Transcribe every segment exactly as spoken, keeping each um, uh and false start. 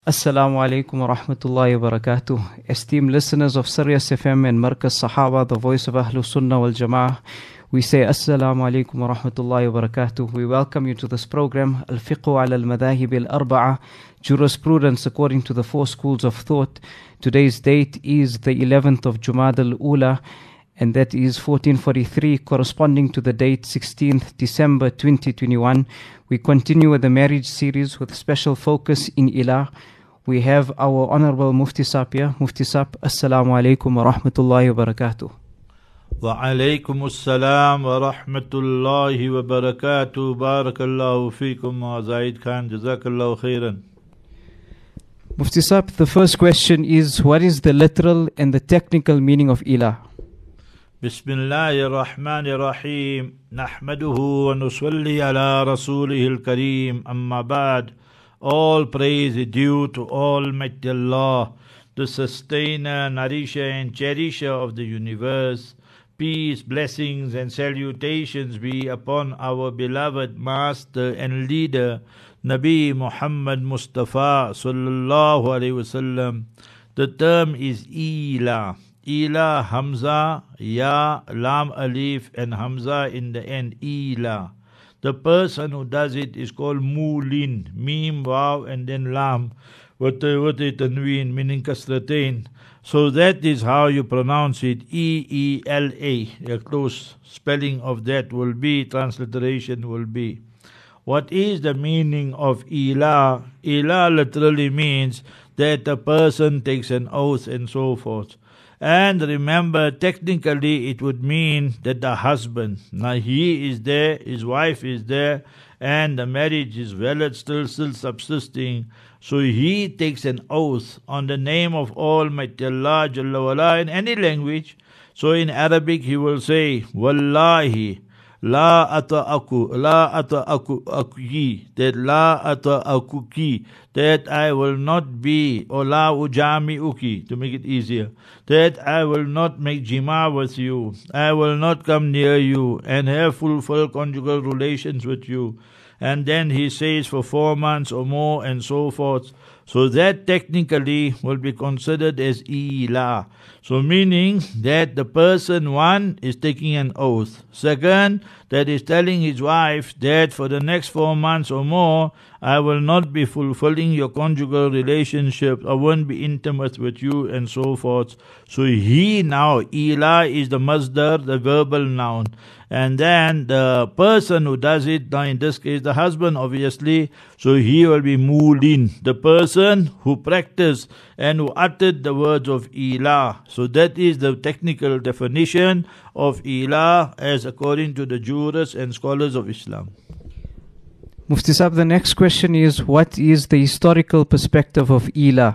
Assalamu alaikum wa rahmatullahi wa barakatuh. Esteemed listeners of Sirius F M and Markaz Sahaba, the voice of Ahlus Sunnah wal Jama'ah, we say Assalamu alaikum wa rahmatullahi wa barakatuh. We welcome you to this program, Al-Fiqhu ala al-Madahib al-Arba'a, Jurisprudence according to the four schools of thought. Today's date is the eleventh of Jumad al-Ula, and that is fourteen forty-three, corresponding to the date sixteenth December twenty twenty-one. We continue with the marriage series with special focus in Ilah. We have our Honorable Mufti Sap here. Mufti Sap, Assalamu alaikum wa rahmatullahi wa barakatuh. Wa alaikum assalam wa rahmatullahi wa barakatuh. Barakallahu feekum wa Zaid Khan. Jazakallahu khairan. Mufti Sap, the first question is, what is the literal and the technical meaning of Ilah? Bismillahir Rahmanir Rahim. Nahmaduhu wa nusalli ala rasulihil kareem. Amma ba'd. All praise is due to Almighty Allah, the sustainer, nourisher and cherisher of the universe. Peace, blessings and salutations be upon our beloved master and leader, Nabi Muhammad Mustafa sallallahu alaihi wasallam. The term is Ilah. Ilah, Hamza, Ya, Lam, Alif and Hamza in the end, Ilah. The person who does it is called Mulin, Mim, Waw and then Lam, with a, with a tanween, meaning kasratain. So that is how you pronounce it, E E L A. A close spelling of that will be, transliteration will be. What is the meaning of Ilah? Ilah literally means that a person takes an oath and so forth. And remember, technically it would mean that the husband, now he is there, his wife is there, and the marriage is valid, still, still subsisting. So he takes an oath on the name of Almighty Allah Jalla wala in any language. So in Arabic he will say, Wallahi, La ata'aku, La ata'aku akuki, that La ata'akuki, that I will not be, or La ujami uki, to make it easier, that I will not make jima with you, I will not come near you and have full conjugal relations with you. And then he says for four months or more and so forth. So that technically will be considered as Ilah. So meaning that the person, one, is taking an oath. Second, that is telling his wife that for the next four months or more, I will not be fulfilling your conjugal relationship, I won't be intimate with you and so forth. So he now, Ilah is the masdar, the verbal noun. And then the person who does it, now in this case the husband obviously, so he will be Mulin, the person who practiced and who uttered the words of Ilah. So that is the technical definition of Ilah as according to the jurists and scholars of Islam. Mufti Sahib, the next question is, what is the historical perspective of Ilah?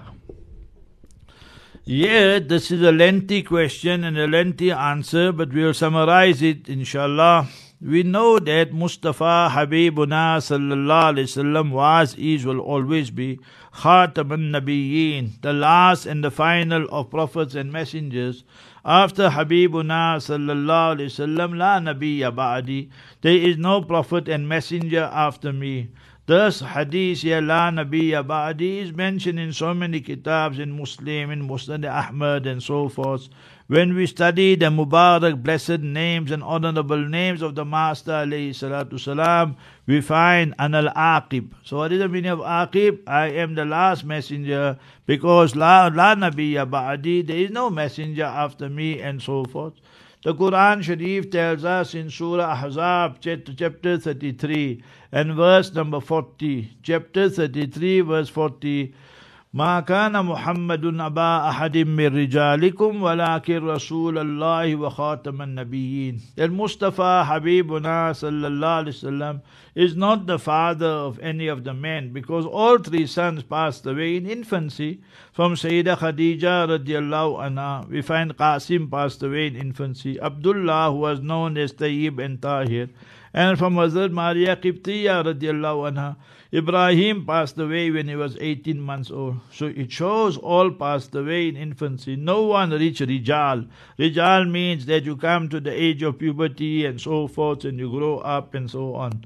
Yeah, this is a lengthy question and a lengthy answer, but we'll summarize it inshallah. We know that Mustafa Habibuna sallallahu alayhi wasallam was, is, will always be Khataman Nabiyyin, the last and the final of prophets and messengers. After Habibuna sallallahu alayhi wasallam, la nabiyya ba'di, there is no prophet and messenger after me. Thus, hadith ya la nabiyya ba'di is mentioned in so many kitabs, in Muslim, in Musnad Ahmad and so forth. When we study the Mubarak, blessed names and honorable names of the Master alayhi salatu salam, we find Anal Aqib. So what is the meaning of Aqib? I am the last messenger, because la, la nabiyya ba'di, there is no messenger after me and so forth. The Quran Sharif tells us in Surah Ahzab, chapter thirty-three and verse number forty. Chapter thirty-three, verse forty. ما كان محمد أبا أحد من رجالكم ولكن رسول الله وخاتم النبيين. That Mustafa Habibuna sallallahu alaihi wasallam is not the father of any of the men, because all three sons passed away in infancy. From Sayyidah Khadija radiallahu anha, we find Qasim passed away in infancy, Abdullah, who was known as Tayyib and Tahir, and from Hazrat Maria Qibtiyya radiallahu anha, Ibrahim passed away when he was eighteen months old. So it shows all passed away in infancy. No one reached Rijal. Rijal means that you come to the age of puberty and so forth, and you grow up and so on.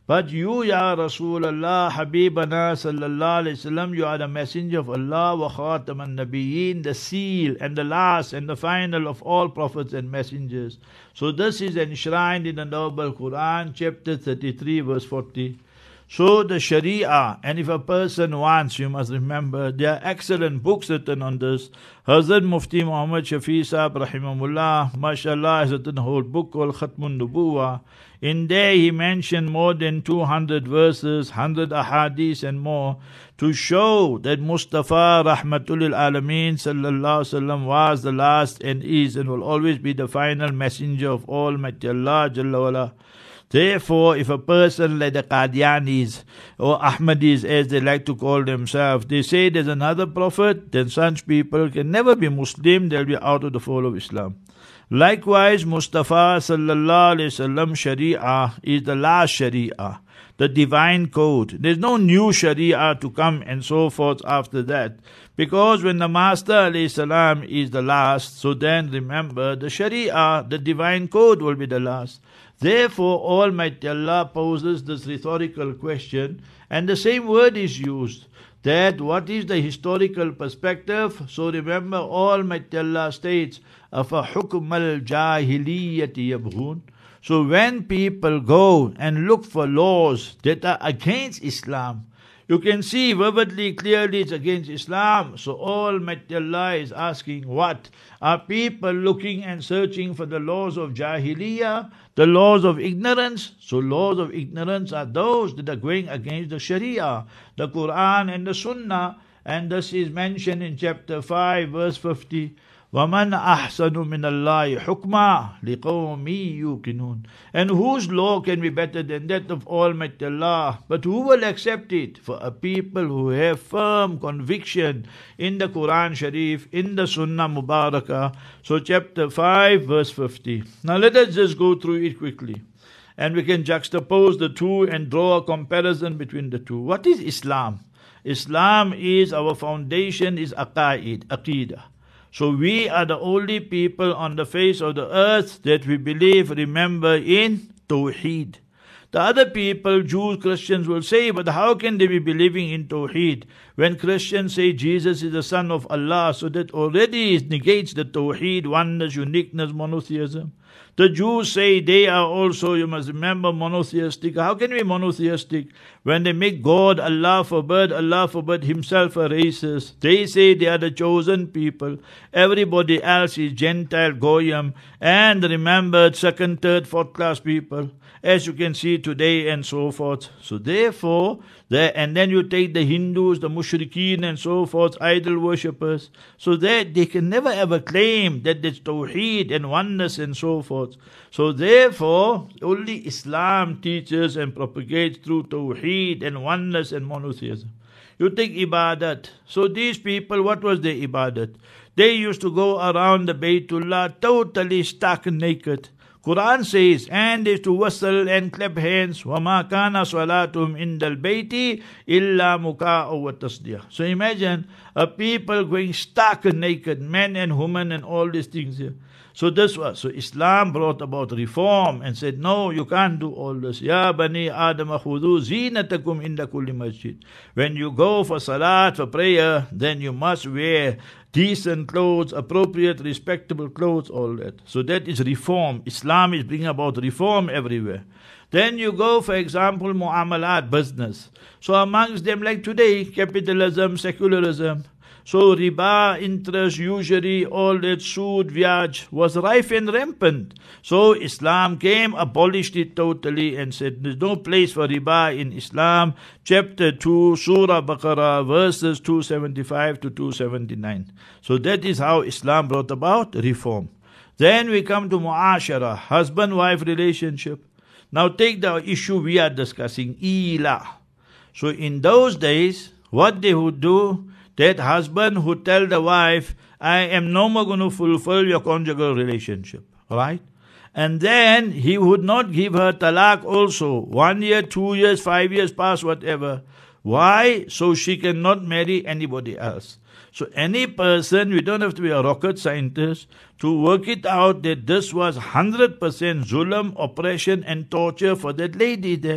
But you, Ya Rasulullah, Habibana sallallahu alayhi wasallam, you are the messenger of Allah, wa khataman nabiyyin, the seal and the last and the final of all prophets and messengers. So this is enshrined in the Noble Quran, chapter thirty-three, verse forty. So the Sharia, and if a person wants, you must remember, there are excellent books written on this. Hazrat Mufti Muhammad Shafi Sahib Rahimahullah, mashallah, has written a whole book called Khatmun Nubuwa. In there he mentioned more than two hundred verses, one hundred ahadith and more, to show that Mustafa Rahmatul Alameen sallallahu alaihi wasallam was the last and is and will always be the final messenger of Almighty Allah Jalla wala. Therefore, if a person like the Qadianis or Ahmadis, as they like to call themselves, they say there's another prophet, then such people can never be Muslim, they'll be out of the fold of Islam. Likewise, Mustafa sallallahu alayhi wasallam Sharia is the last Sharia, the divine code. There's no new Sharia to come and so forth after that. Because when the Master alayhi salam is the last, so then remember the Sharia, the divine code will be the last. Therefore, Almighty Allah poses this rhetorical question, and the same word is used, that what is the historical perspective? So remember, Almighty Allah states, أَفَحُكْمَ الْجَاهِلِيَّةِ يَبْغُونَ. So when people go and look for laws that are against Islam, you can see vividly, clearly it's against Islam. So Almighty Allah is asking, what? Are people looking and searching for the laws of Jahiliyyah, the laws of ignorance? So laws of ignorance are those that are going against the Sharia, the Quran and the Sunnah. And this is mentioned in chapter five, verse fifty. وَمَنْ أَحْسَنُ مِنَ اللَّهِ حُكْمًا لِقَوْمٍ يُوقِنُونَ. And whose law can be better than that of Almighty Allah? But who will accept it? For a people who have firm conviction in the Quran Sharif, in the Sunnah Mubarakah. So chapter five, verse fifty. Now let us just go through it quickly. And we can juxtapose the two and draw a comparison between the two. What is Islam? Islam is, our foundation is aqaid, aqidah. So we are the only people on the face of the earth that we believe, remember, in Tawheed. The other people, Jews, Christians, will say, but how can they be believing in Tawheed? When Christians say Jesus is the Son of Allah, so that already negates the Tawheed, oneness, uniqueness, monotheism. The Jews say they are also, you must remember, monotheistic. How can we be monotheistic? When they make God, Allah forbid, Allah forbid himself a racist. They say they are the chosen people. Everybody else is Gentile, Goyim, and remembered second, third, fourth class people, as you can see today and so forth. So therefore, there, and then you take the Hindus, the Mushrikeen and so forth, idol worshippers. So that they can never ever claim that there's Tawheed and oneness and so forth. So therefore, only Islam teaches and propagates through Tawheed and oneness and monotheism. You take Ibadat. So these people, what was their Ibadat? They used to go around the Baytullah totally stark naked. Quran says, and is to whistle and clap hands. وَمَا كَانَ صَلَاتُهُمْ إِنْدَ الْبَيْتِ إِلَّا مُكَاءً وَتَصْدِيَةً. So imagine a people going stark naked, men and women and all these things here. So this was, so Islam brought about reform and said, no, you can't do all this. Ya bani Adam khudhu zinatakum inda kulli masjid. When you go for salat, for prayer, then you must wear decent clothes, appropriate, respectable clothes, all that. So that is reform. Islam is bringing about reform everywhere. Then you go, for example, mu'amalat, business. So amongst them, like today, capitalism, secularism. So riba, interest, usury, all that, sood, vyaj was rife and rampant. So Islam came, abolished it totally and said there's no place for riba in Islam. Chapter two, Surah Baqarah, verses two seventy-five to two seventy-nine. So that is how Islam brought about reform. Then we come to mu'ashara, husband-wife relationship. Now take the issue we are discussing, ila. So in those days, what they would do, that husband would tell the wife, I am no more going to fulfill your conjugal relationship. Right? And then he would not give her talaq also. One year, two years, five years past, whatever. Why? So she cannot marry anybody else. So any person, we don't have to be a rocket scientist to work it out that this was one hundred percent zulm, oppression and torture for that lady there.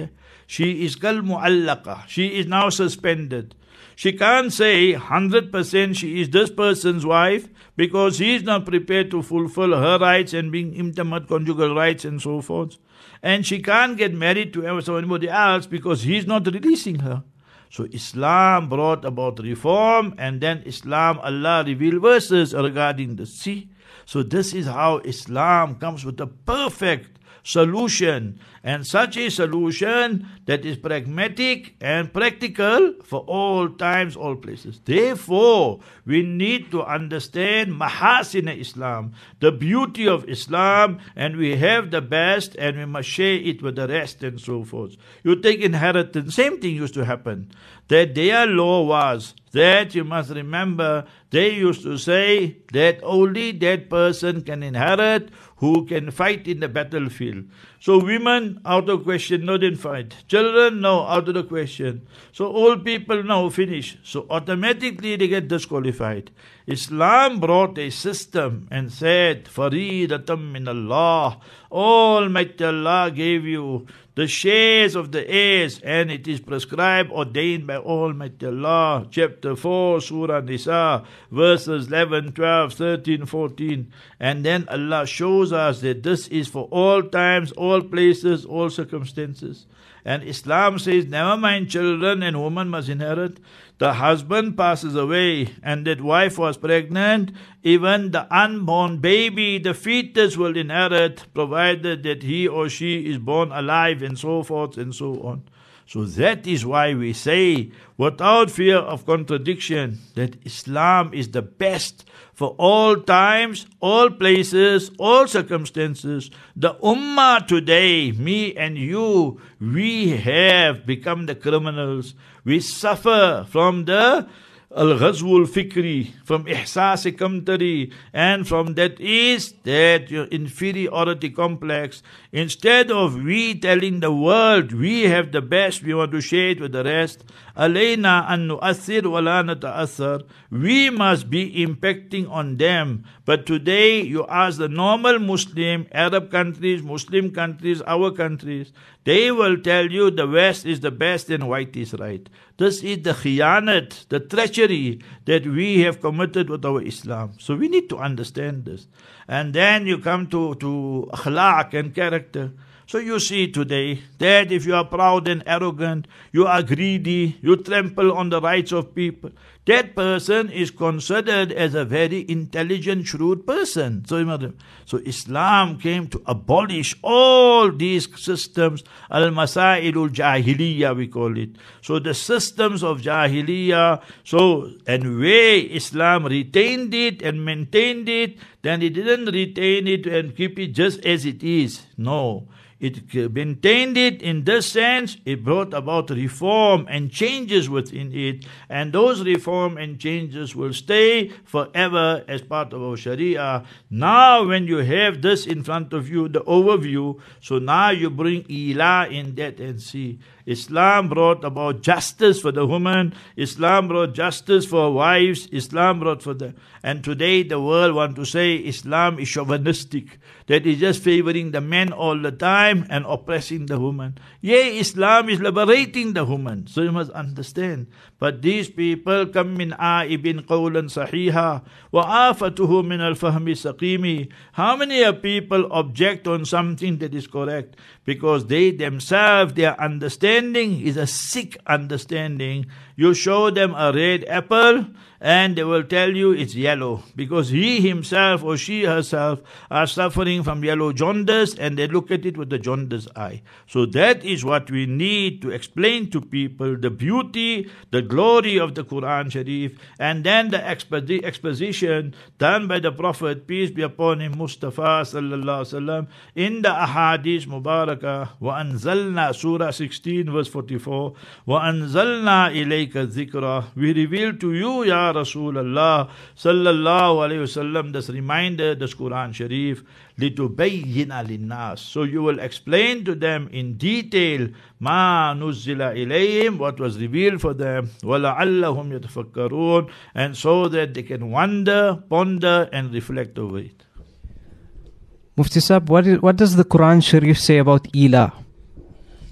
She is kal mu'allaqa. She is now suspended. She can't say one hundred percent she is this person's wife because he is not prepared to fulfill her rights and being intimate conjugal rights and so forth. And she can't get married to somebody else because he is not releasing her. So Islam brought about reform, and then Islam, Allah revealed verses regarding the sea. So this is how Islam comes with a perfect solution, and such a solution that is pragmatic and practical for all times, all places. Therefore, we need to understand mahasin Islam, the beauty of Islam, and we have the best and we must share it with the rest and so forth. You take inheritance, same thing used to happen. That their law was that you must remember, they used to say that only that person can inherit who can fight in the battlefield. So women, out of question, no, didn't fight. Children, no, out of the question. So old people, no, finish. So automatically they get disqualified. Islam brought a system and said, Faridatam min Allah. Almighty Allah gave you the shares of the heirs, and it is prescribed, ordained by Almighty Allah. Chapter four, Surah Nisa, verses eleven, twelve, thirteen, fourteen. And then Allah shows us that this is for all times, all places, all circumstances. And Islam says, never mind children and woman must inherit. The husband passes away and that wife was pregnant, even the unborn baby, the fetus will inherit, provided that he or she is born alive and so forth and so on. So that is why we say, without fear of contradiction, that Islam is the best for all times, all places, all circumstances. The Ummah today, me and you, we have become the criminals. We suffer from the Al-Ghazwul Fikri, from Ihsas Kamtari, and from that is that your inferiority complex. Instead of we telling the world we have the best, we want to share it with the rest. Alayna an nu'athir wa la nata'athar. We must be impacting on them. But today you ask the normal Muslim, Arab countries, Muslim countries, our countries, they will tell you the West is the best and white is right. This is the khiyanat, the treachery that we have committed with our Islam. So we need to understand this. And then you come to, to akhlaq and character. So you see today that if you are proud and arrogant, you are greedy, you trample on the rights of people, that person is considered as a very intelligent, shrewd person. So, so Islam came to abolish all these systems, al-masailul jahiliyyah we call it. So the systems of jahiliyyah, so and where Islam retained it and maintained it, then it didn't retain it and keep it just as it is. No. It maintained it in this sense, it brought about reform and changes within it, and those reform and changes will stay forever as part of our Sharia. Now when you have this in front of you, the overview, so now you bring ila in that and see. Islam brought about justice for the woman, Islam brought justice for wives, Islam brought for the... And today the world want to say Islam is chauvinistic, that is just favoring the men all the time and oppressing the woman. Yea, Islam is liberating the woman, so you must understand. But these people come min a'ibin qawlan sahiha wa afatuhu min al-fahmi saqimi. How many people object on something that is correct? Because they themselves, their understanding is a sick understanding. You show them a red apple and they will tell you it's yellow, because he himself or she herself are suffering from yellow jaundice and they look at it with the jaundice eye. So that is what we need to explain to people, the beauty, the glory of the Quran Sharif, and then the exposi- exposition done by the Prophet, peace be upon him, Mustafa sallallahu alaihi wasallam, in the Ahadith Mubarakah. Wa anzalna, Surah sixteen verse forty-four, wa anzalna ilayka dhikra, we reveal to you, Ya Rasulullah sallallahu alayhi wasallam, this reminder, this Quran Sharif, litubayyina linnas. So you will explain to them in detail ma nuzzila ilayhim, what was revealed for them, wala'allahum yatafakkarun, and so that they can wonder, ponder and reflect over it. Mufti Sahib, what, is, what does the Quran Sharif say about ila?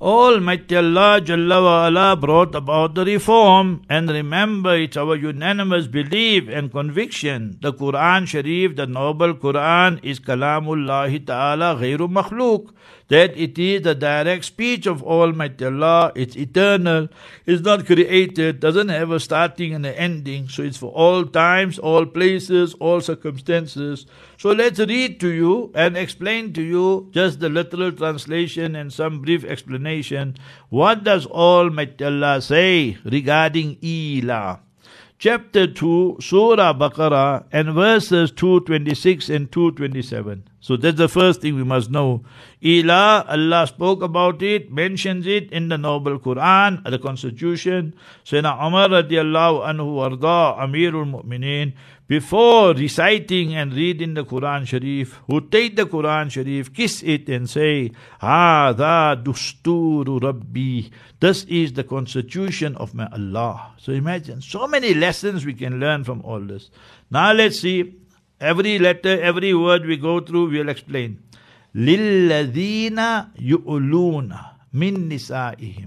Almighty Allah Jalla wa Ala brought about the reform, and remember, it's our unanimous belief and conviction. The Quran Sharif, the noble Quran, is Kalamullahi Ta'ala Ghairu Makhluk, that it is the direct speech of Almighty Allah. It's eternal, it's not created, doesn't have a starting and an ending, so it's for all times, all places, all circumstances. So let's read to you and explain to you just the literal translation and some brief explanation. What does Almighty Allah say regarding Ila? Chapter two, Surah Baqarah, and verses two twenty-six and two twenty-seven. So that's the first thing we must know. Ila, Allah spoke about it, mentions it in the noble Quran, the Constitution. Sayyidina Umar radiallahu anhu warda, Amirul Mu'mineen, before reciting and reading the Quran Sharif, who take the Quran Sharif, kiss it and say, Hādhā dustūru Rabbi. This is the constitution of my Allah. So imagine, so many lessons we can learn from all this. Now let's see, every letter, every word we go through, we'll explain. لِلَّذِينَ يُؤْلُونَ مِن نِسَائِهِمْ.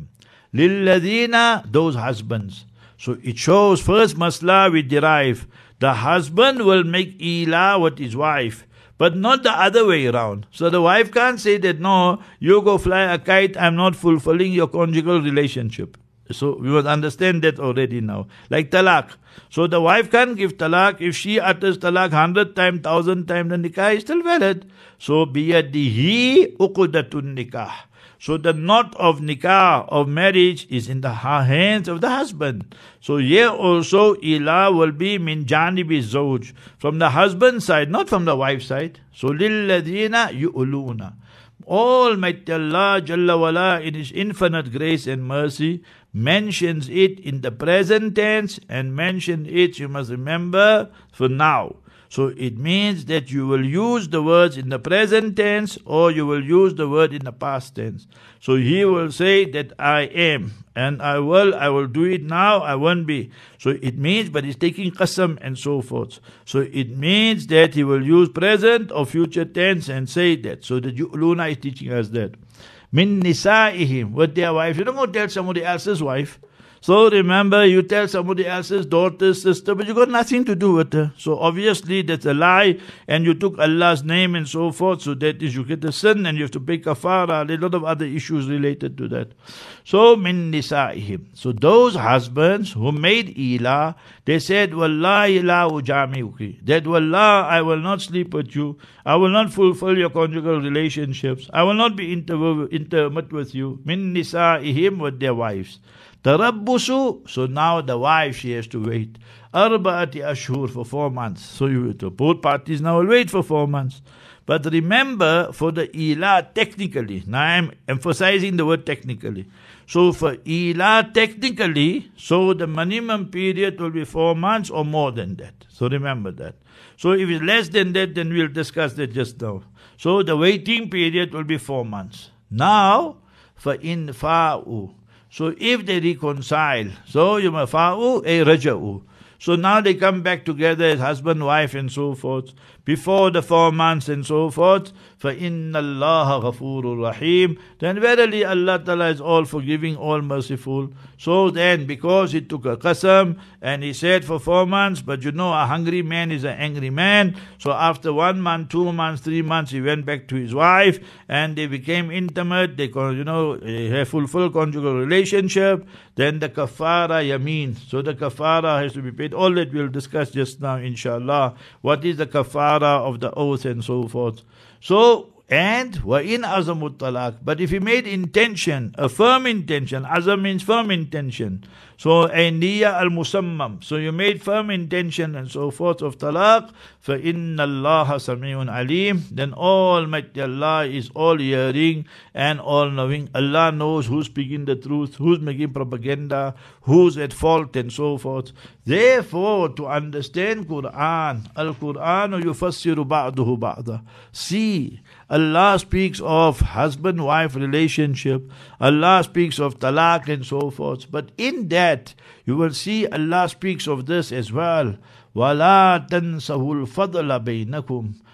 لِلَّذِينَ, those husbands. So it shows, first masla we derive, the husband will make ila with his wife, but not the other way around. So the wife can't say that, no, you go fly a kite, I'm not fulfilling your conjugal relationship. So we must understand that already now. Like talaq. So the wife can't give talaq. If she utters talaq hundred times, thousand times, the nikah is still valid. So biyadihi uqdatun nikah. So the knot of nikah, of marriage, is in the hands of the husband. So here also, ila will be min janibi zawj, from the husband's side, not from the wife's side. So lilladina yu'luna. Almighty Allah Jalla wala, in His infinite grace and mercy, mentions it in the present tense and mention it, you must remember, for now. So it means that you will use the words in the present tense or you will use the word in the past tense. So he will say that I am and I will, I will do it now, I won't be. So it means, but he's taking qasam and so forth. So it means that he will use present or future tense and say that. So the yu'luna is teaching us that. Min nisa'ihim, with their wife. You don't go tell somebody else's wife. So remember, you tell somebody else's daughter, sister, but you got nothing to do with her. So obviously that's a lie, and you took Allah's name and so forth, so that is you get a sin and you have to pay kafara, a lot of other issues related to that. So, min nisa'ihim. So those husbands who made ila, they said, Wallahi la ujami'uki. That Wallah, I will not sleep with you. I will not fulfill your conjugal relationships. I will not be intimate with you. Min nisa'ihim, with their wives. Tarabbusu, so now the wife, she has to wait. Arba'ati ashhur, for four months. So you, both parties now will wait for four months. But remember, for the ila technically, now I am emphasizing the word technically. So for ila technically, so the minimum period will be four months or more than that. So remember that. So if it's less than that, then we'll discuss that just now. So the waiting period will be four months. Now, for in fa'u. So if they reconcile, so you mafa'u a raja'u. So now they come back together as husband, wife and so forth. Before the four months and so forth, فَإِنَّ اللَّهَ غَفُورٌ رَحِيمٌ. Then verily Allah Ta'ala is all forgiving, all merciful. So then, because he took a qasam and he said for four months, but you know a hungry man is an angry man. So after one month, two months, three months, he went back to his wife and they became intimate. They, you know, have fulfilled conjugal relationship. Then the kafara yameen. So the kafara has to be paid. All that we'll discuss just now, inshallah. What is the kafara of the oath and so forth. So, and wa in azamut talaq. But if he made intention, a firm intention, azam means firm intention. So, a niya al-musammam. So you made firm intention and so forth of talaq. فَإِنَّ اللَّهَ سَمِيعٌ عَلِيمٌ. Then Almighty Allah is all hearing and all knowing. Allah knows who's speaking the truth, who's making propaganda, who's at fault and so forth. Therefore, to understand Quran, Al-Quran yufassiru ba'duhu ba'da. See, Allah speaks of husband-wife relationship. Allah speaks of talaq and so forth. But in that, you will see Allah speaks of this as well. وَلَا تَنْسَهُ الْفَضْلَ بَيْنَكُمْ.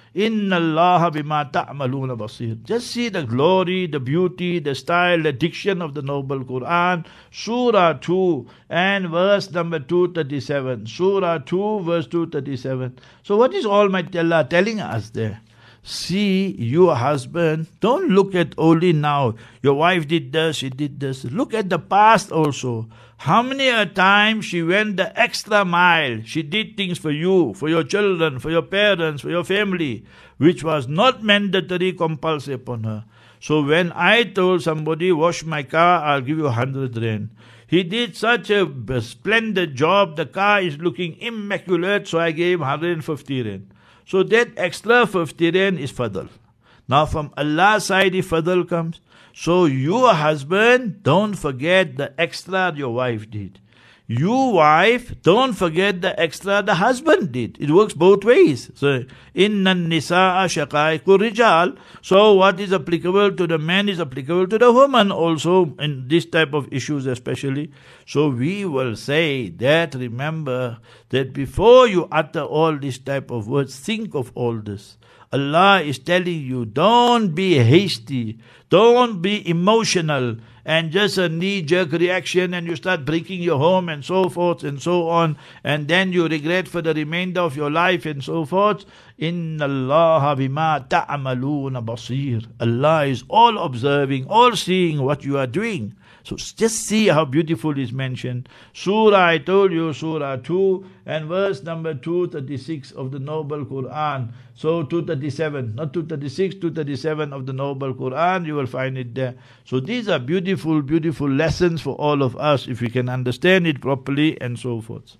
Inna Allah bima ta'maluna basir. Just see the glory, the beauty, the style, the diction of the noble Quran. Surah two and verse number two thirty-seven. Surah two verse two thirty-seven. So what is Almighty Allah telling us there? See, your husband, don't look at only now. Your wife did this, she did this. Look at the past also. How many a time she went the extra mile. She did things for you, for your children, for your parents, for your family, which was not mandatory, compulsory upon her. So when I told somebody, wash my car, I'll give you a hundred rand. He did such a splendid job. The car is looking immaculate, so I gave him one hundred fifty rand. So that extra fifty rand is fadl. Now from Allah's side, if fadl comes, so your husband, don't forget the extra your wife did. You wife, don't forget the extra the husband did. It works both ways. So, inna nisaa shaqaiqur rijal. So what is applicable to the man is applicable to the woman also in this type of issues especially. So we will say that, remember that before you utter all this type of words, think of all this. Allah is telling you, don't be hasty, don't be emotional, and just a knee-jerk reaction, and you start breaking your home and so forth and so on, and then you regret for the remainder of your life and so forth. Inna Allah bima ta'amaluna basir. Allah is all observing, all seeing what you are doing. So just see how beautiful is mentioned. Surah, I told you, Surah two and verse number two thirty-six of the Noble Quran. So two thirty-seven, not two thirty-six, two thirty-seven of the Noble Quran, you will find it there. So these are beautiful, beautiful lessons for all of us if we can understand it properly and so forth.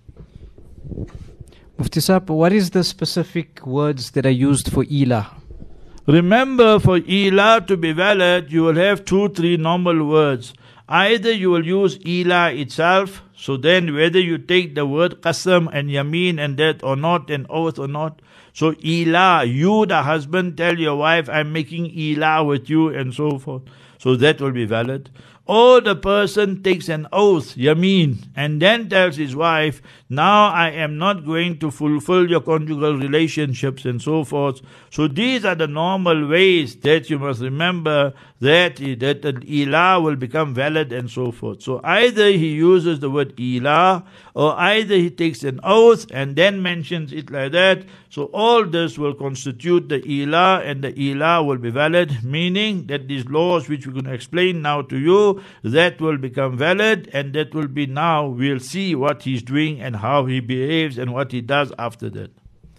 Mufti Sahib, what is the specific words that are used for ila? Remember, for ila to be valid, you will have two, three normal words. Either you will use ila itself, so then whether you take the word qasam and yameen and that or not, and oath or not. So ila, you the husband tell your wife, I'm making ila with you and so forth. So that will be valid. Or the person takes an oath, yameen, and then tells his wife, now I am not going to fulfill your conjugal relationships and so forth. So these are the normal ways that you must remember that, that the ilah will become valid and so forth. So either he uses the word ilah, or either he takes an oath and then mentions it like that. So all this will constitute the ilah, and the ilah will be valid, meaning that these laws which we're going to explain now to you, that will become valid, and that will be now, we'll see what he's doing and how he behaves and what he does after that.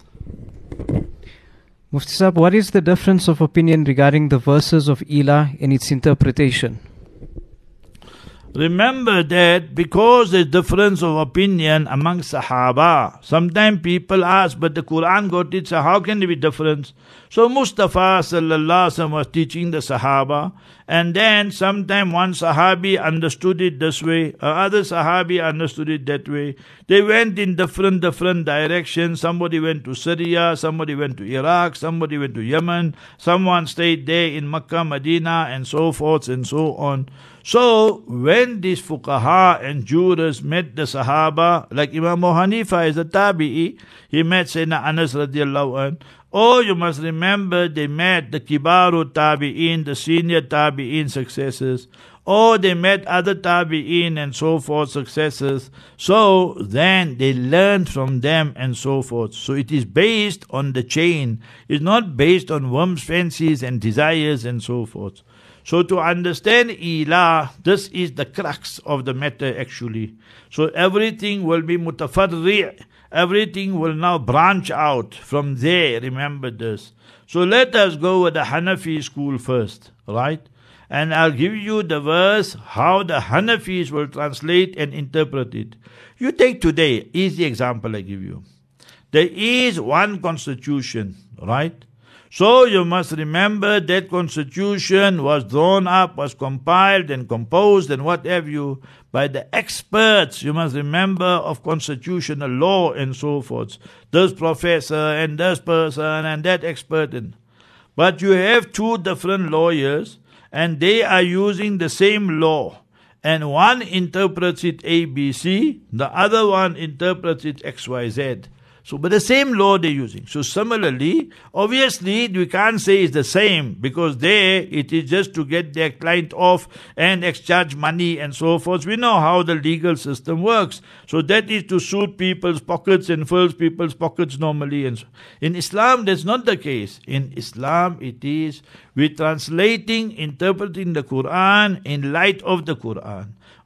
Mufti Sahib, what is the difference of opinion regarding the verses of ila and its interpretation? Remember that because there's difference of opinion among Sahaba, sometimes people ask, but the Quran got it, so how can there be difference? So Mustafa sallallahu alaihi wasallam was teaching the Sahaba, and then sometime one Sahabi understood it this way, other Sahabi understood it that way. They went in different, different directions. Somebody went to Syria, somebody went to Iraq, somebody went to Yemen, someone stayed there in Makkah, Medina, and so forth and so on. So, when these fuqaha and jurors met the Sahaba, like Imam Abu Hanifa is a tabi'i, he met Sayyidina Anas radiallahu anh. Oh, you must remember they met the kibaru tabi'in, the senior tabi'in successors. Or they met other tabi'in and so forth successors. So, then they learned from them and so forth. So, it is based on the chain. It's not based on whims, fancies and desires and so forth. So to understand ilah, this is the crux of the matter actually. So everything will be mutafarri', everything will now branch out from there, remember this. So let us go with the Hanafi school first, right? And I'll give you the verse, how the Hanafis will translate and interpret it. You take today, easy example I give you. There is one constitution, right? So you must remember that constitution was drawn up, was compiled and composed and what have you by the experts, you must remember, of constitutional law and so forth. This professor and this person and that expert. And, but you have two different lawyers and they are using the same law. And one interprets it A B C, the other one interprets it X Y Z. So, but the same law they're using. So similarly, obviously we can't say it's the same, because there it is just to get their client off and exchange money and so forth. We know how the legal system works. So that is to suit people's pockets and fills people's pockets normally. And so. In Islam, that's not the case. In Islam, it is we're translating, interpreting the Quran in light of the Quran,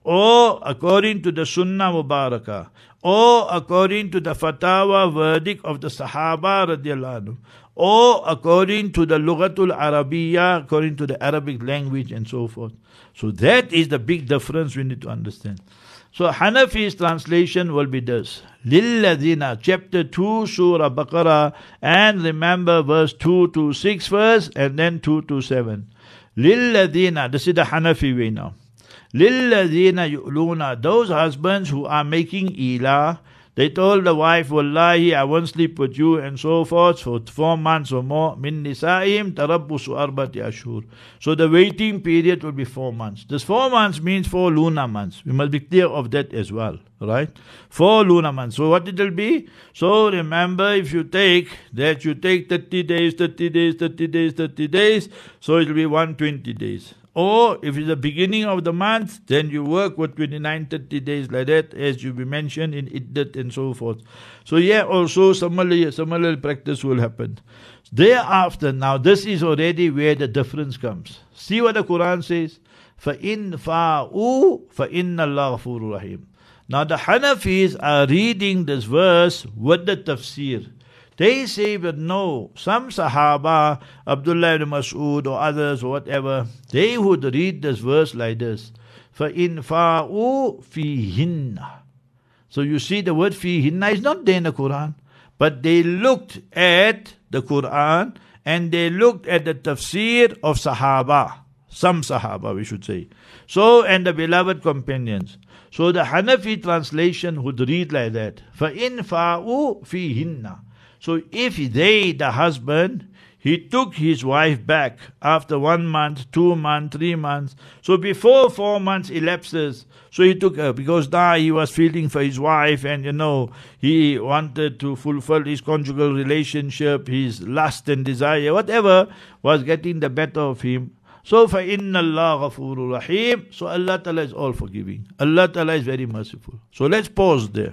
or according to the Sunnah Mubarakah, or according to the fatwa verdict of the Sahaba radiallahu anhu, or according to the Lughatul Arabiya, according to the Arabic language and so forth. So that is the big difference we need to understand. So Hanafi's translation will be this. Lilladina, chapter two, Surah Baqarah, and remember verse two to six first, and then two to seven. Lilladina, this is the Hanafi way now. Lilladina yu'luna, those husbands who are making ilah, they told the wife, Wallahi, I won't sleep with you and so forth for four months or more. Min nisa'im tarabbusu arbati ashur. So the waiting period will be four months. This four months means four lunar months. We must be clear of that as well, right? Four lunar months. So what it will be? So remember, if you take that, you take thirty days, thirty days, thirty days, thirty days, so it will be one hundred twenty days. Or if it's the beginning of the month, then you work with twenty-nine, thirty days like that, as you be mentioned in Iddat and so forth. So yeah, also similar, similar practice will happen. Thereafter, now this is already where the difference comes. See what the Quran says? فَإِن فَاءُوا فَإِنَّ اللَّهَ غَفُورٌ رَحِيمٌ. Now the Hanafis are reading this verse with the tafsir. They say, but no, some Sahaba, Abdullah ibn Mas'ud or others or whatever, they would read this verse like this. فَإِن فَاءُوا فِيهِنَّ. So you see the word fihinna is not there in the Quran. But they looked at the Quran and they looked at the tafsir of Sahaba. Some Sahaba we should say. So, and the beloved companions. So the Hanafi translation would read like that. فَإِن فَاءُوا فِيهِنَّ. So if they, the husband, he took his wife back after one month, two months, three months. So before four months elapses, so he took her because now he was feeling for his wife and you know, he wanted to fulfill his conjugal relationship, his lust and desire, whatever was getting the better of him. So فَإِنَّ اللَّهَ غَفُورٌ رَحِيمٌ. So Allah Ta'ala is all forgiving. Allah Ta'ala is very merciful. So let's pause there.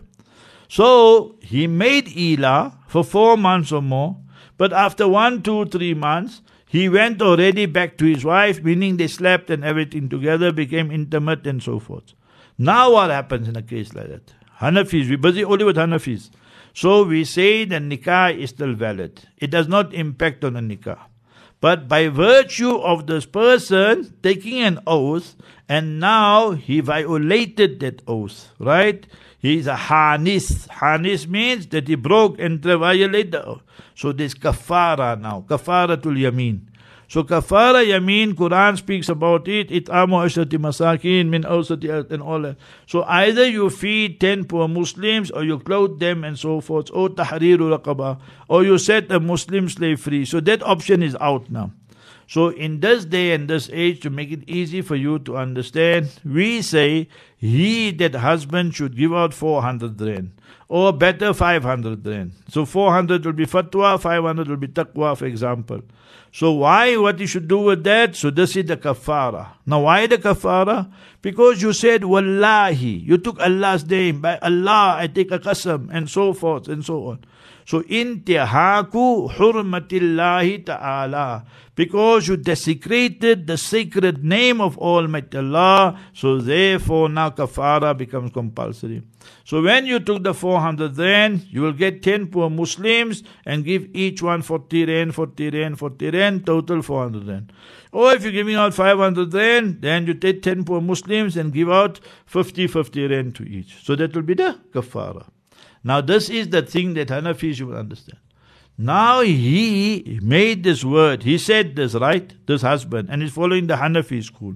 So he made ilah for four months or more, but after one, two, three months, he went already back to his wife, meaning they slept and everything together, became intimate and so forth. Now what happens in a case like that? Hanafis, we're busy only with Hanafis. So we say the nikah is still valid. It does not impact on the nikah. But by virtue of this person taking an oath, and now he violated that oath, right? He is a hanis. Hanis means that he broke and violated the oath. So there's kafara now, kafaratul yameen. So kafara yameen, Quran speaks about it, it'amu ashrati masakin min awsati and all that. So either you feed ten poor Muslims, or you clothe them and so forth, or tahriru raqaba, or you set a Muslim slave free. So that option is out now. So in this day and this age, to make it easy for you to understand, we say he, that husband, should give out four hundred rand. Or better, five hundred rand. So four hundred will be fatwa, five hundred will be taqwa, for example. So why, what you should do with that? So this is the kafara. Now why the kafara? Because you said, Wallahi, you took Allah's name, by Allah I take a qasam, and so forth and so on. So intihaku hurmatillahi ta'ala. Because you desecrated the sacred name of Almighty Allah, so therefore now kafara becomes compulsory. So when you took the four hundred rand, you will get ten poor Muslims and give each one forty rand, forty rand, forty rand, total four hundred rand. Or if you're giving out five hundred rand, then you take ten poor Muslims and give out fifty, fifty rand to each. So that will be the kafara. Now this is the thing that Hanafis should understand. Now he made this word, he said this, right? This husband, and he's following the Hanafi school.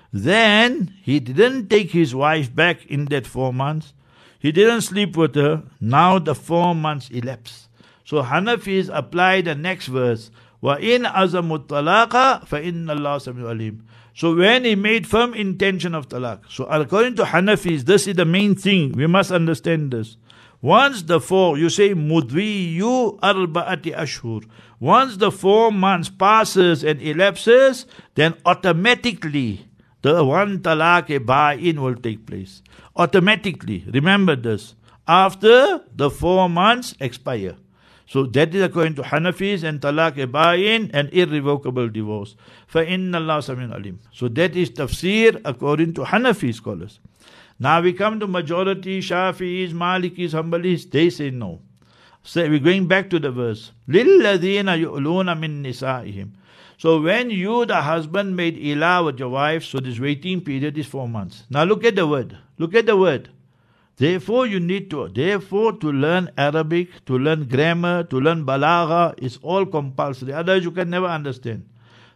Then he didn't take his wife back in that four months. He didn't sleep with her. Now the four months elapsed. So Hanafis apply the next verse. وَإِنْ أَزَمُوا الطَّلَاقَ فَإِنَّ اللَّهَ سَمِيعٌ عَلِيمٌ. So when he made firm intention of talaq. So according to Hanafis, this is the main thing. We must understand this. Once the four, you say mudwiyu arba'ati ashhur. Once the four months passes and elapses, then automatically the one talaq-e-ba'in will take place. Automatically. Remember this. After the four months expire. So that is according to Hanafis and talaq-e-ba'in and irrevocable divorce. فَإِنَّ اللَّهَ سَمِيعٌ عَلِيمٌ. So that is tafsir according to Hanafi scholars. Now we come to majority, Shafi'is, Malikis, Hanbalis, they say no. So we're going back to the verse. لِلَّذِينَ يُؤْلُونَ مِن نِسَائِهِمْ. So when you, the husband, made ilah with your wife, so this waiting period is four months. Now look at the word. Look at the word. Therefore you need to, therefore to learn Arabic, to learn grammar, to learn balagha is all compulsory. Otherwise you can never understand.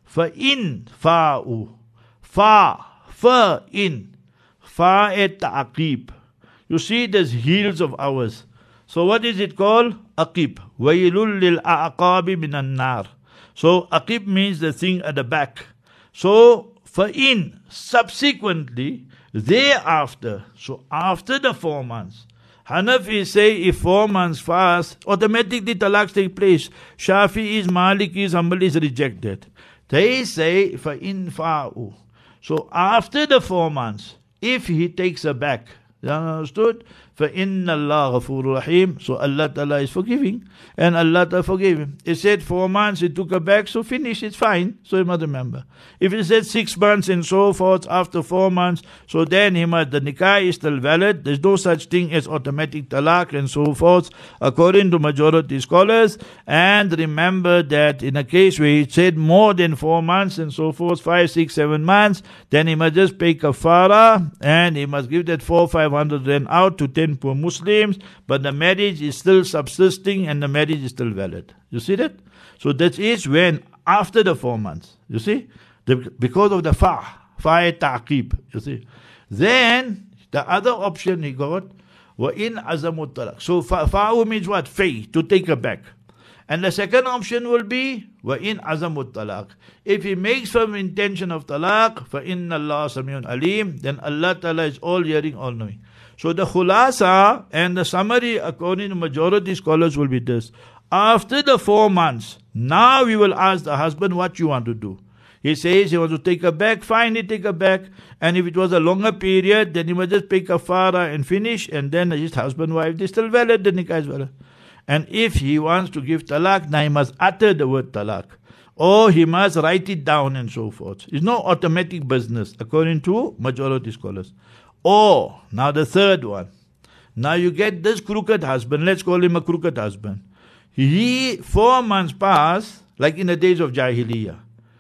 فَإِن فَاءُ Fa, fa, in. Fa et ta'aqib. You see there's heels of ours. So what is it called? Aqib. وَيْلُلْ لِلْأَعْقَابِ مِنَ النَّارِ. So aqib means the thing at the back. So fa-in, subsequently, thereafter, so after the four months, Hanafi say if four months fast, automatically talaq take place. Shafi'is, Malikis, Hanbalis reject that. They say fa-in fa'u. So after the four months, if he takes her back, you understood? فَإِنَّ اللَّهَ غَفُورٌ رَحِيمٌ. So Allah Ta'ala is forgiving, and Allah Ta'ala forgave him. It said four months, he took her back, so finish, it's fine. So he must remember. If it said six months and so forth, after four months, so then he must, the nikah is still valid. There's no such thing as automatic talaq and so forth, according to majority scholars. And remember that in a case where he said more than four months and so forth, five, six, seven months, then he must just pay kafara, and he must give that four, five hundred rand out to ten poor Muslims, but the marriage is still subsisting and the marriage is still valid. You see that? So that is when, after the four months, you see, the, because of the fa, fa ta'qib, you see. Then, the other option he got, wa in azamut talaq. So fa'u means what? Fay, to take her back. And the second option will be wa in azamut talaq. If he makes firm intention of talaq, fa inna Allah samiyun alim, then Allah Ta'ala is all hearing, all knowing. So the khulasa and the summary according to majority scholars will be this. After the four months, now we will ask the husband what you want to do. He says he wants to take her back, fine, he take her back. And if it was a longer period, then he must just pay kafara and finish, and then his husband, wife, they still valid, the nikah is valid. And if he wants to give talaq, now he must utter the word talaq. Or he must write it down and so forth. It's no automatic business, according to majority scholars. Or, now the third one. Now you get this crooked husband, let's call him a crooked husband. He, four months pass, like in the days of Jahiliyyah.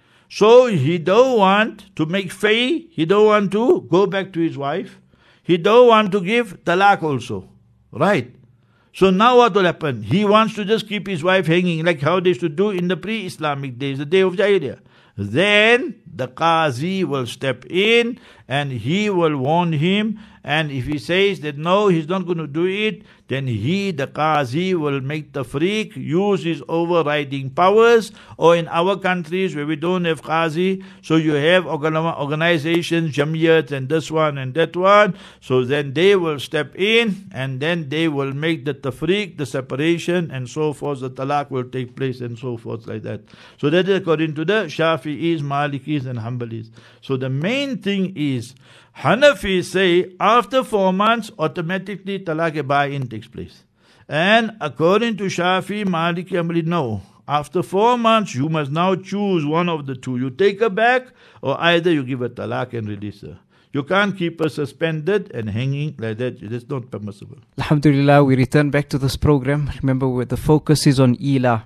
So he don't want to make fay, he don't want to go back to his wife, he don't want to give talaq also. Right? So now what will happen? He wants to just keep his wife hanging, like how they used to do in the pre-Islamic days, the day of Jahiliyyah. Then the qazi will step in and he will warn him, and if he says that no, he's not going to do it, then he, the qazi, will make tafriq, use his overriding powers. Or in our countries where we don't have qazi, so you have organizations, jamiyat and this one and that one, so then they will step in and then they will make the tafriq, the separation and so forth, the talaq will take place and so forth like that. So that is according to the Shafi'is, Malikis and Hanbalis. So the main thing is, Hanafi say after four months automatically talaq-e-ba'in takes place. And according to Shafi, Maliki, Hanbali, no. After four months you must now choose one of the two. You take her back or either you give her talaq and release her. You can't keep her suspended and hanging like that. That's not permissible. Alhamdulillah, we return back to this program. Remember, where the focus is on ilah.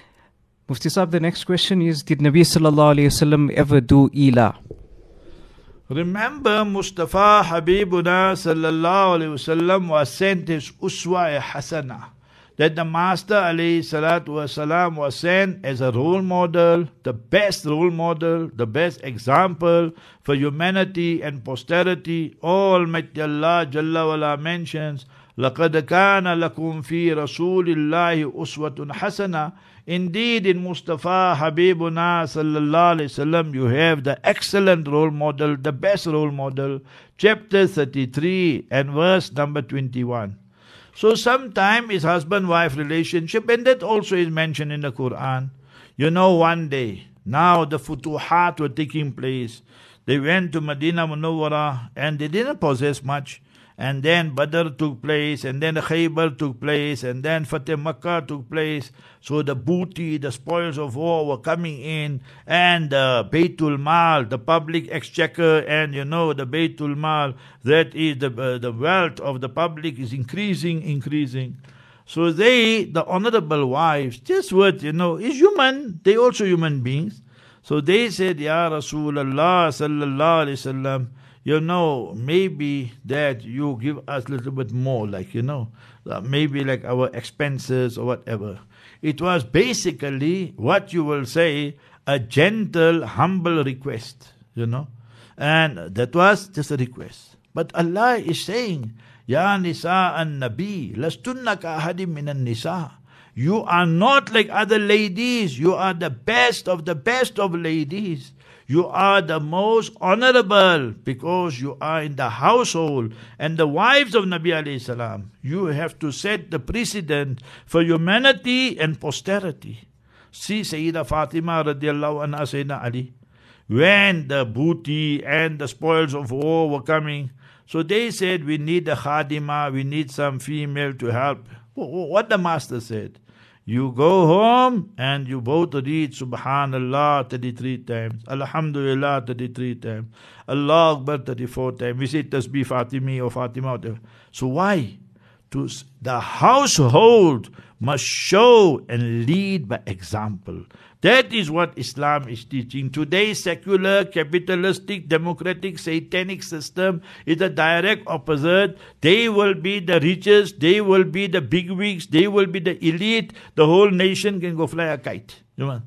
Mufti Saab, the next question is, did Nabi Sallallahu Alaihi Wasallam ever do ilah? Remember, Mustafa Habibuna Sallallahu Alaihi Wasallam was sent his uswa hasana. That the Master alayhi salatu wasalam was sent as a role model, the best role model, the best example for humanity and posterity. Almighty Allah Jalla wala mentions, لَقَدْ كَانَ لَكُمْ فِي رَسُولِ اللَّهِ أُسْوَةٌ حَسَنَةٌ. Indeed, in Mustafa Habibuna Sallallahu Alaihi Wasallam, you have the excellent role model, the best role model. Chapter thirty-three and verse number twenty-one. So sometime is husband-wife relationship, and that also is mentioned in the Quran. You know, one day, now the futuhat were taking place. They went to Medina Munawwara and they didn't possess much. And then Badr took place, and then Khaybar took place, and then Fateh Makkah took place. So the booty, the spoils of war were coming in, and the Baytul Mal, the public exchequer, and you know, the Baytul Mal, that is the, uh, the wealth of the public is increasing, increasing. So they, the honorable wives, just what, you know, is human, they also human beings. So they said, Ya Rasulullah sallallahu alayhi wasallam, you know, maybe that you give us a little bit more, like, you know, uh, maybe like our expenses or whatever. It was basically what you will say, a gentle, humble request, you know. And that was just a request. But Allah is saying, Ya Nisa an-Nabi, lastunna ka ahadim minan nisa. You are not like other ladies. You are the best of the best of ladies. You are the most honorable because you are in the household and the wives of Nabi alayhi salam. You have to set the precedent for humanity and posterity. See Sayyidah Fatima radiallahu anha, Sayyidina Ali, when the booty and the spoils of war were coming, so they said, we need a khadima, we need some female to help. What the master said, you go home and you both read Subhanallah thirty-three times, Alhamdulillah thirty-three times, Allah Akbar thirty-four times. We say Tasbih Fatimi or Fatima. Whatever. So why? To the household must show and lead by example. That is what Islam is teaching. Today's secular, capitalistic, democratic, satanic system is the direct opposite. They will be the richest, they will be the bigwigs, they will be the elite. The whole nation can go fly a kite. You know?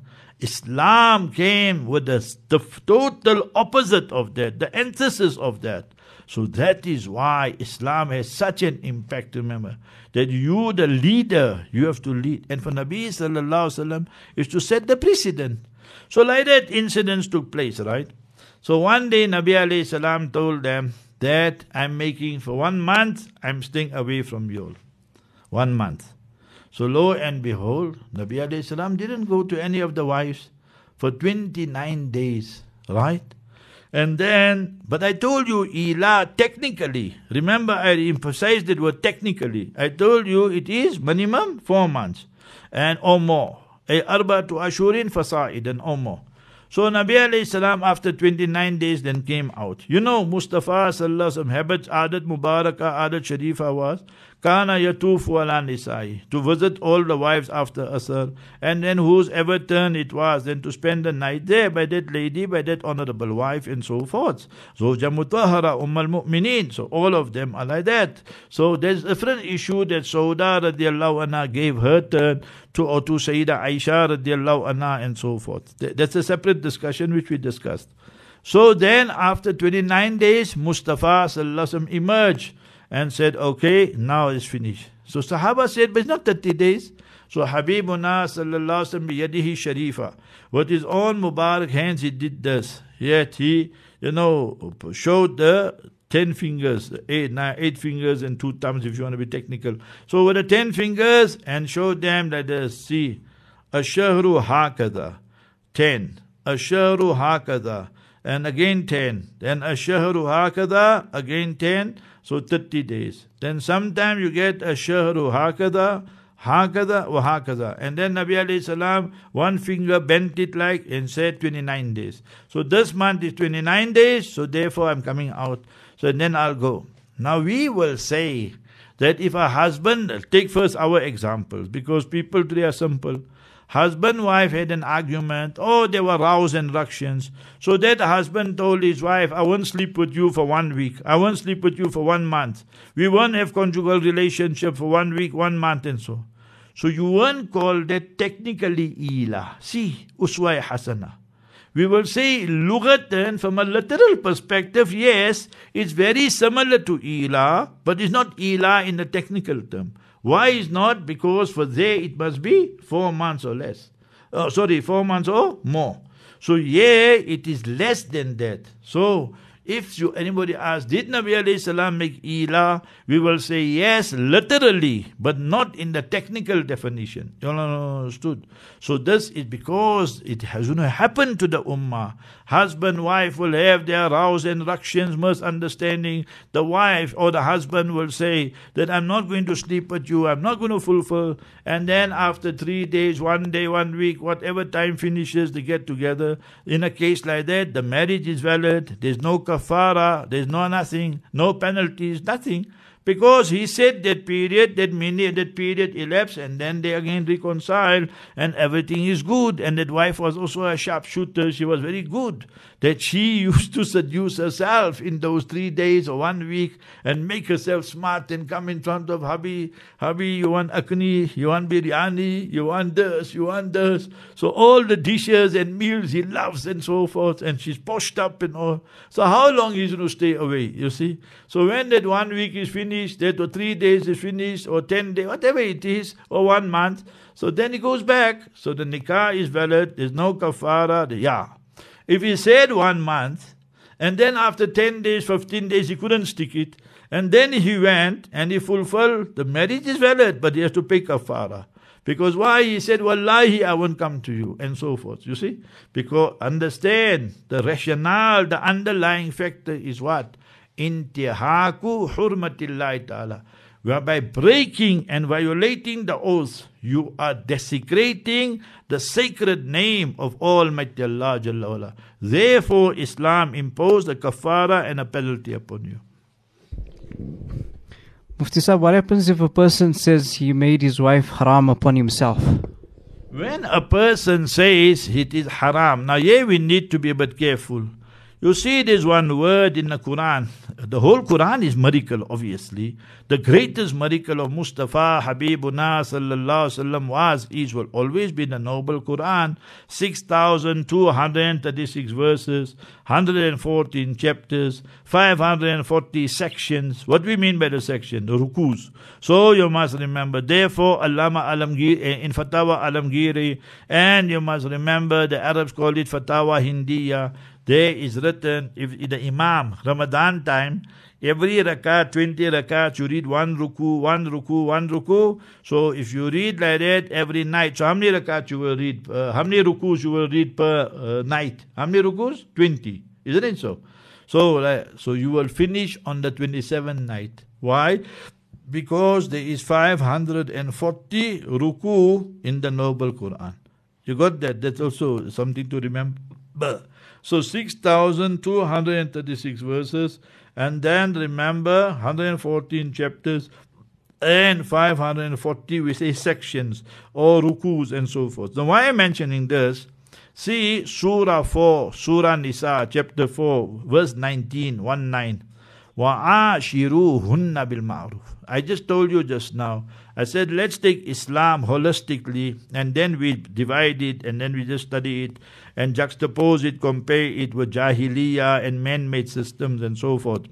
Islam came with the, the total opposite of that, the antithesis of that. So that is why Islam has such an impact, remember, that you, the leader, you have to lead. And for Nabi sallallahu alaihi wasallam is to set the precedent. So like that incidents took place, right? So one day Nabi alayhi salam told them that I'm making, for one month, I'm staying away from you all. One month. So lo and behold, Nabi alayhi salam didn't go to any of the wives for twenty-nine days, right? And then, but I told you, ila, technically, remember I emphasized the word technically. I told you it is minimum four months and or more. A arba to ashurin fasa'id and or more. So Nabi alayhi salam after twenty-nine days then came out. You know Mustafa sallallahu alaihi wasallam habits, adat mubarakah, adat sharifa was, kana yatufu ala nisa'i, to visit all the wives after asr, and then whose ever turn it was, then to spend the night there by that lady, by that honorable wife, and so forth. Zawja mutahhara, umm al-mu'mineen, so all of them are like that. So there's a different issue that Sauda radiallahu anha gave her turn to, or to Sayyida Aisha radiallahu anha, and so forth. That's a separate discussion which we discussed. So then after twenty-nine days, Mustafa sallallahu alaihi wasallam emerged and said, okay, now it's finished. So Sahaba said, but it's not thirty days. So Habibuna sallallahu alaihi wasallam biyadihi sharifa, with his own Mubarak hands he did this. Yet he, you know, showed the ten fingers, eight, nine, eight fingers and two thumbs if you want to be technical. So with the ten fingers and showed them that they see, ashahru hakada, ten, ashahru hakada, and again ten, then ashahru hakada, again ten, so thirty days. Then sometime you get ashahru hakada, hakada wa hakada. And then Nabi alayhi salam, one finger bent it like and said twenty-nine days. So this month is twenty-nine days, so therefore I'm coming out. So then I'll go. Now we will say that if a husband, take first our examples, because people today are simple. Husband wife had an argument. Oh, there were rows and ructions. So that husband told his wife, I won't sleep with you for one week. I won't sleep with you for one month. We won't have conjugal relationship for one week, one month and so. So you won't call that technically ila. See, uswa hasana. We will say lughatan, from a literal perspective, yes, it's very similar to ila, but it's not ila in the technical term. Why is not? Because for there it must be four months or less. Oh, sorry, four months or more. So yeah, it is less than that. So If you, anybody asks, did Nabi alayhi salam make ilah? We will say yes, literally, but not in the technical definition. You all understood? So this is because it has you know, happened to the ummah. Husband, wife will have their rows and ructions, misunderstanding. The wife or the husband will say that I'm not going to sleep with you, I'm not going to fulfill. And then after three days, one day, one week, whatever time finishes, they get together. In a case like that, the marriage is valid. There's no kafara, there's no nothing, no penalties, nothing. Because he said that period, that minute, that period elapsed, and then they again reconcile, and everything is good. And that wife was also a sharpshooter. She was very good. That she used to seduce herself in those three days or one week and make herself smart and come in front of hubby. Hubby, you want akni, you want biryani, you want this, you want this. So all the dishes and meals he loves and so forth. And she's poshed up and all. So how long is he going to stay away, you see? So when that one week is finished, that or three days is finished, or ten days, whatever it is, or one month, so then he goes back. So the nikah is valid, there's no kafara, the, yeah. If he said one month, and then after ten days, fifteen days, he couldn't stick it, and then he went and he fulfilled, the marriage is valid, but he has to pay kafara. Because why? He said, Wallahi, I won't come to you, and so forth. You see? Because understand, the rationale, the underlying factor is what? Intihaku hurmatillahi ta'ala. Whereby breaking and violating the oath, you are desecrating the sacred name of Almighty Allah Jalla wala. Therefore, Islam imposed a kafara and a penalty upon you. Mufti Sahib, what happens if a person says he made his wife haram upon himself? When a person says it is haram, now here we need to be a bit careful. You see, there's one word in the Quran. The whole Quran is miracle, obviously. The greatest miracle of Mustafa, Habibuna, sallallahu alaihi wasallam was, is, will always be the noble Quran. six thousand two hundred thirty-six verses, one hundred fourteen chapters, five hundred forty sections. What do we mean by the section? The rukus. So you must remember, therefore, Allama Alamgiri, in Fatawa Alamgiri, and you must remember, the Arabs call it Fatawa Hindiya. There is written, if the Imam, Ramadan time, every rakat, twenty rakat, you read one ruku, one ruku, one ruku. So if you read like that every night, so how many rakat you will read, uh, how many rukus you will read per uh, night? How many rukus? twenty. Isn't it so? So, uh, so you will finish on the twenty-seventh night. Why? Because there is five hundred forty ruku in the noble Quran. You got that? That's also something to remember. So six thousand two hundred thirty-six verses, and then remember one hundred fourteen chapters and five hundred forty, we say sections or rukus and so forth. Now why am I mentioning this? See Surah four, Surah Nisa, chapter four, verse nineteen, one nine. وَعَاشِرُوهُنَّ بِالْمَعْرُوفِ. I just told you just now. I said, let's take Islam holistically, and then we divide it, and then we just study it, and juxtapose it, compare it with Jahiliyyah and man-made systems and so forth.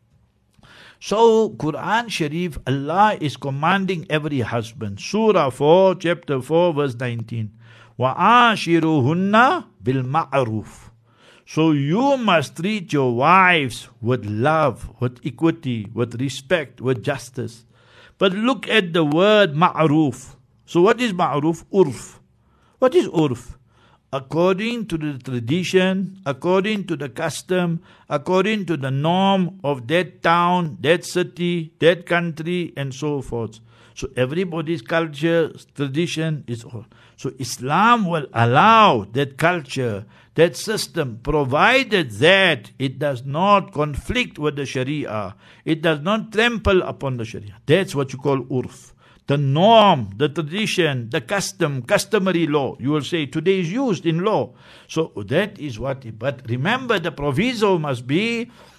So, Quran Sharif, Allah is commanding every husband. Surah four, chapter four, verse nineteen. وَعَاشِرُوهُنَّ بِالْمَعْرُوفِ. So you must treat your wives with love, with equity, with respect, with justice. But look at the word ma'ruf. So what is ma'ruf? Urf. What is urf? According to the tradition, according to the custom, according to the norm of that town, that city, that country, and so forth. So everybody's culture, tradition is all. So Islam will allow that culture, that system, provided that it does not conflict with the Sharia. It does not trample upon the Sharia. That's what you call urf. The norm, the tradition, the custom, customary law. You will say today is used in law. So that is what, but remember the proviso must be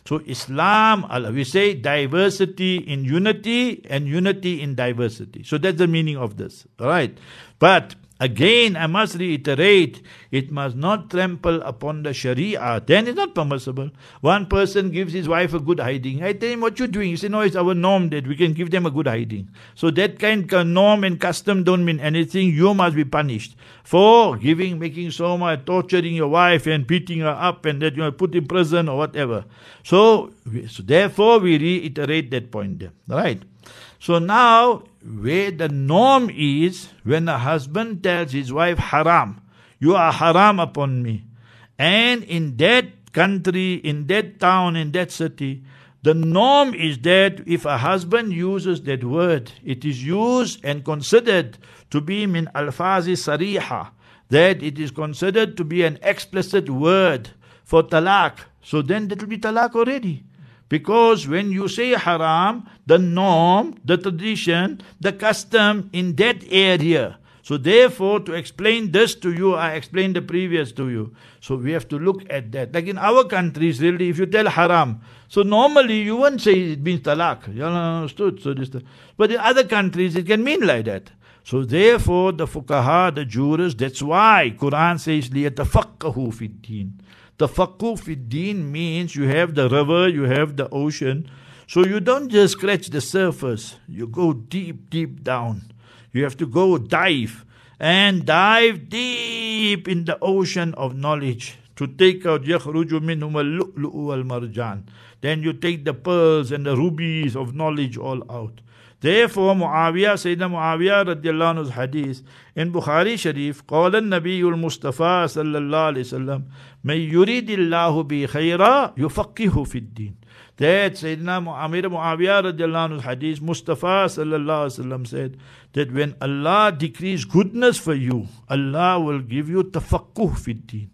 So Islam, we say diversity in unity and unity in diversity. So that's the meaning of this. All right. But again, I must reiterate, it must not trample upon the Sharia. Then it's not permissible. One person gives his wife a good hiding. I tell him, what you doing? He said, no, it's our norm that we can give them a good hiding. So that kind of norm and custom don't mean anything. You must be punished for giving, making so much, torturing your wife and beating her up and that you are put in prison or whatever. So, so therefore, we reiterate that point there. All right. So now, where the norm is, when a husband tells his wife, haram, you are haram upon me. And in that country, in that town, in that city, the norm is that if a husband uses that word, it is used and considered to be min alfazi sariha, that it is considered to be an explicit word for talaq. So then that will be talaq already. Because when you say haram, the norm, the tradition, the custom in that area. So therefore, to explain this to you, I explained the previous to you. So we have to look at that. Like in our countries, really, if you tell haram, so normally you won't say it means talaq. You understood? So this, but in other countries, it can mean like that. So therefore, the fuqaha, the jurists, that's why Quran says, لِيَتَفَقَّهُ فِي الدِّينِ. Tafaqquh fi deen means you have the river, you have the ocean. So you don't just scratch the surface. You go deep, deep down. You have to go dive and dive deep in the ocean of knowledge to take out يَخْرُجُ مِنْهُمَ اللُّؤْلُؤُ وَالْمَرْجَانِ. Then you take the pearls and the rubies of knowledge all out. Therefore, Muawiyah, Sayyidina Muawiyah radiallahu anhu's hadith in Bukhari Sharif, قال النبي المصطفى صلى الله عليه وسلم من يريد الله به خيرا يفقهه في الدين. That Sayyidina Amir Muawiyah radiallahu anhu's hadith, Mustafa sallallahu alaihi wasallam said that when Allah decrees goodness for you, Allah will give you tafaqquh fi din.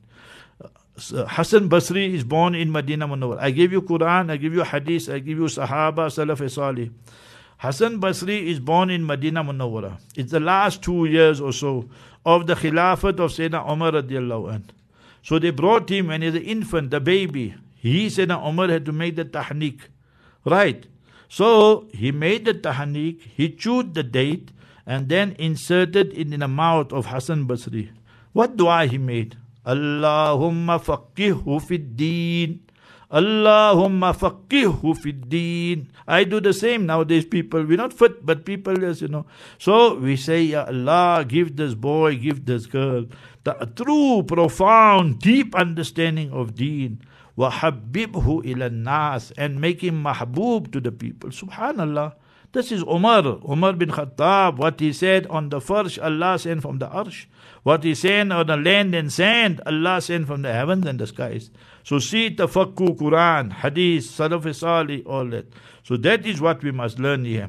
Hassan Basri is born in Medina Munawwar. I give you Quran, I give you hadith, I give you Sahaba, Salaf Salih. Hassan Basri is born in Medina Munawwara. It's the last two years or so of the Khilafat of Sayyidina Umar radiallahu anh. So they brought him when he was an infant, the baby. He, Sayyidina Umar, had to make the tahniq. Right. So he made the tahniq, he chewed the date, and then inserted it in the mouth of Hassan Basri. What dua he made? Allahumma faqihhu fid deen. Allahumma faqihhu fid deen. I do the same nowadays, people. We're not fit, but people, yes, you know. So we say, Ya Allah, give this boy, give this girl the true, profound, deep understanding of deen. وَحَبِّبْهُ إِلَى النَّاسِ, and make him mahbub to the people. Subhanallah. This is Umar, Umar bin Khattab. What he said on the first, Allah sent from the arsh. What he said on the land and sand, Allah sent from the heavens and the skies. So see tafakku, Quran, Hadith, Salaf Salih, all that. So that is what we must learn here.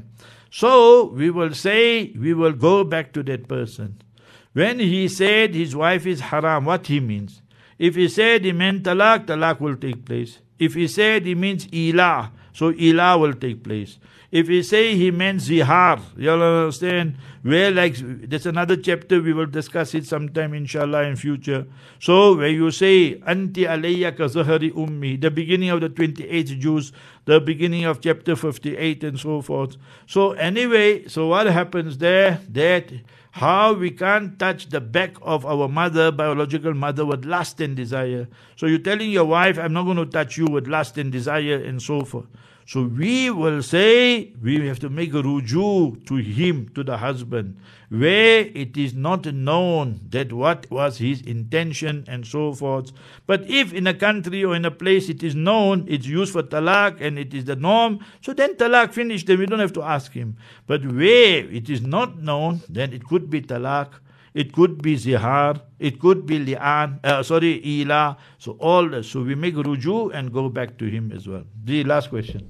So we will say, we will go back to that person. When he said his wife is haram, what he means? If he said he meant talaq, talaq will take place. If he said he means ilah, so ilah will take place. If he say he meant zihar, you understand? Where like, there's another chapter, we will discuss it sometime inshallah in future. So where you say, Anti alayya ka zahari ummi, the beginning of the twenty-eighth juz, the beginning of chapter fifty-eight and so forth. So anyway, so what happens there? That how we can't touch the back of our mother, biological mother, with lust and desire. So you're telling your wife, I'm not going to touch you with lust and desire and so forth. So we will say, we have to make a ruju to him, to the husband, where it is not known that what was his intention and so forth. But if in a country or in a place it is known, it's used for talaq and it is the norm, so then talaq finished, then we don't have to ask him. But where it is not known, then it could be talaq, it could be zihar, it could be li'an, uh, sorry, ila. So all this. So we make ruju and go back to him as well. The last question.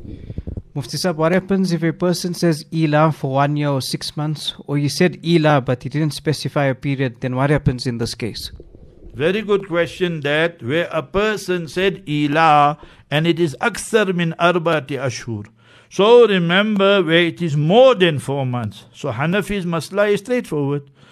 Mufti Sahib, what happens if a person says ila for one year or six months, or he said ila but he didn't specify a period, then what happens in this case? Very good question that, where a person said ila and it is aksar min arba'ati ashhur. So remember, where it is more than four months. So Hanafi's masla is straightforward.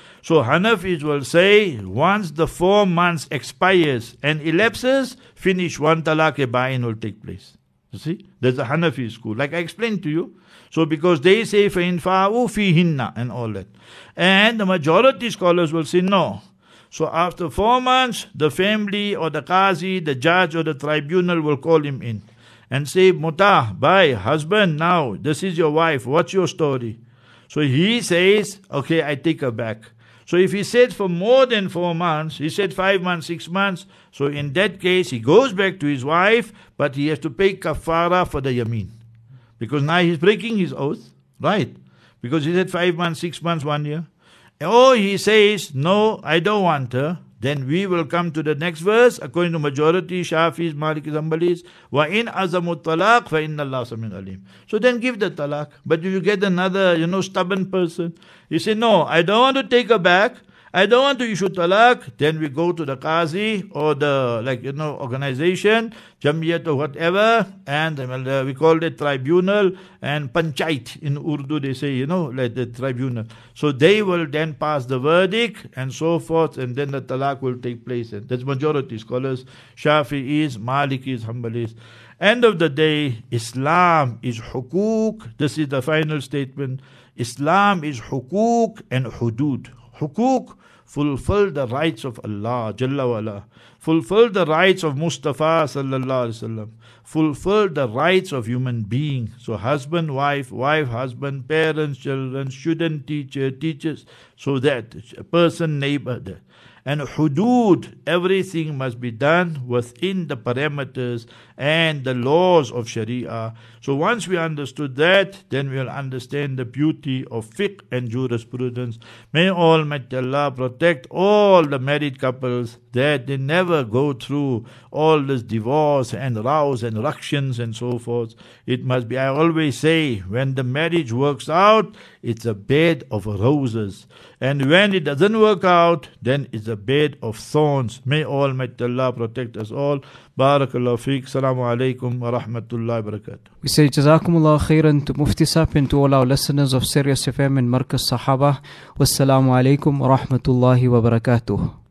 So Hanafis will say, once the four months expires and elapses, finish, one talaq-e-ba'in will take place. You see, there's a Hanafi school, like I explained to you. So because they say فَإِنْ فَاءُوا فِيهِنَّ and all that. And the majority scholars will say no. So after four months, the family or the qazi, the judge or the tribunal will call him in and say, Muta, bhai, husband, now, this is your wife, what's your story? So he says, okay, I take her back. So if he said for more than four months, he said five months, six months, so in that case, he goes back to his wife, but he has to pay kafara for the yameen. Because now he's breaking his oath, right? Because he said five months, six months, one year. Or he says, no, I don't want her. Then we will come to the next verse, according to majority, Shafis, Malikis, Hanbalis, وَإِنْ أَزَمُوا الطَّلَاقِ فَإِنَّ اللَّهَ سَمِيعٌ عَلِيمٌ. So then give the talaq. But if you get another, you know, stubborn person, you say, no, I don't want to take her back, I don't want to issue talaq, then we go to the qazi or the, like, you know, organization, jamiyat or whatever, and uh, we call it tribunal and panchayat in Urdu, they say, you know, like the tribunal. So they will then pass the verdict and so forth, and then the talaq will take place. And that's majority scholars, Shafi'is, Malikis, Hanbalis. End of the day, Islam is hukuk. This is the final statement. Islam is hukuk and hudud. Hukuk, fulfill the rights of Allah Jalla wa'ala. Fulfill the rights of Mustafa sallallahu alaihi wasallam. Fulfill the rights of human beings. So husband, wife, wife, husband, parents, children, student, teacher, teachers. So that a person, neighbor. That. And hudud, everything must be done within the parameters and the laws of Sharia. So once we understood that, then we'll understand the beauty of fiqh and jurisprudence. May Almighty Allah protect all the married couples, that they never go through all this divorce and rows and ructions and so forth. It must be, I always say, when the marriage works out, it's a bed of roses. And when it doesn't work out, then it's a bed of thorns. May Almighty Allah protect us all. Barakallahu feek. Assalamu alaikum wa rahmatullahi wa barakatuh. We say Jazakumullah khairan to Mufti Sahib and to all our listeners of Sirius F M and Markaz Sahaba. Wassalamu alaikum wa rahmatullahi wa barakatuh.